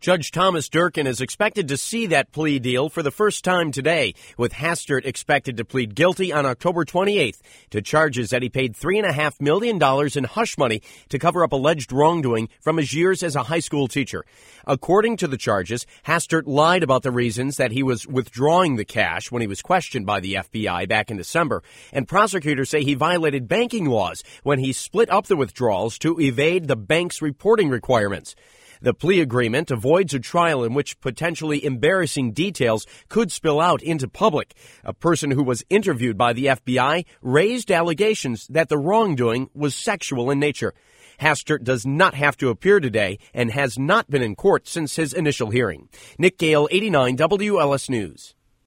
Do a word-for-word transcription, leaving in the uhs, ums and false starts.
Judge Thomas Durkin is expected to see that plea deal for the first time today, with Hastert expected to plead guilty on October twenty-eighth to charges that he paid three point five million dollars in hush money to cover up alleged wrongdoing from his years as a high school teacher. According to the charges, Hastert lied about the reasons that he was withdrawing the cash when he was questioned by the F B I back in December, and prosecutors say he violated banking laws when he split up the withdrawals to evade the bank's reporting requirements. The plea agreement avoids a trial in which potentially embarrassing details could spill out into public. A person who was interviewed by the F B I raised allegations that the wrongdoing was sexual in nature. Hastert does not have to appear today and has not been in court since his initial hearing. Nick Gale, eighty-nine W L S News.